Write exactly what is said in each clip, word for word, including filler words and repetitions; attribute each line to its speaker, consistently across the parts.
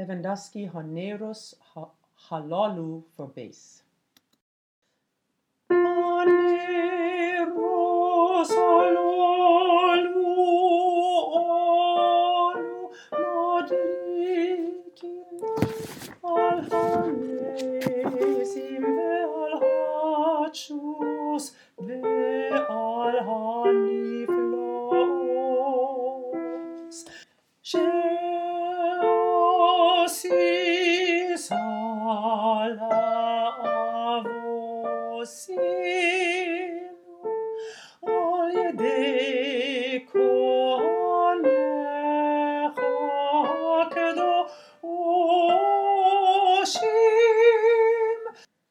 Speaker 1: Lewandowski Haneros Halalu for bass. Haneros Halalu Alu Madlikin Al Hanesim Ve'al Hachus Ve'al Haniflaos She'osis ala avosinu al yedei kohanecha kedoshim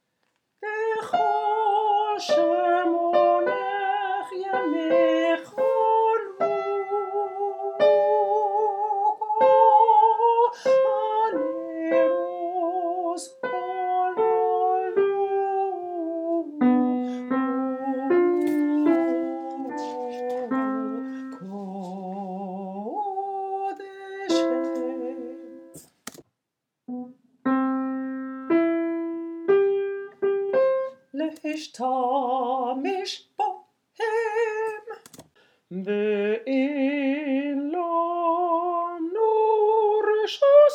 Speaker 1: v'chol shemonech yamechonu haneros halalu kodeshem. Lehishtamish bohem ve'in lo nurshus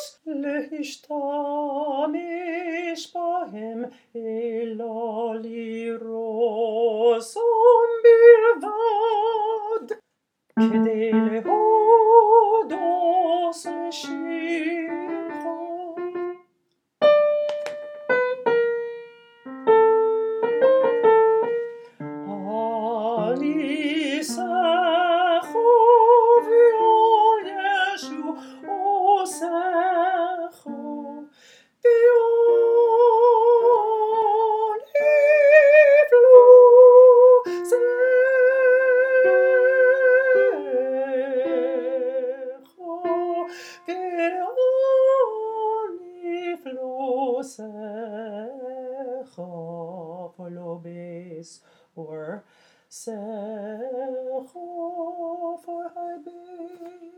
Speaker 1: lehishtamish bohem elo lirosum bilvad kedei lehodos l'shimcho. Alisecho v'ol Yeshu osecho v'ol iflu secho v'ol iflu secho for lo bass or secho for high bass.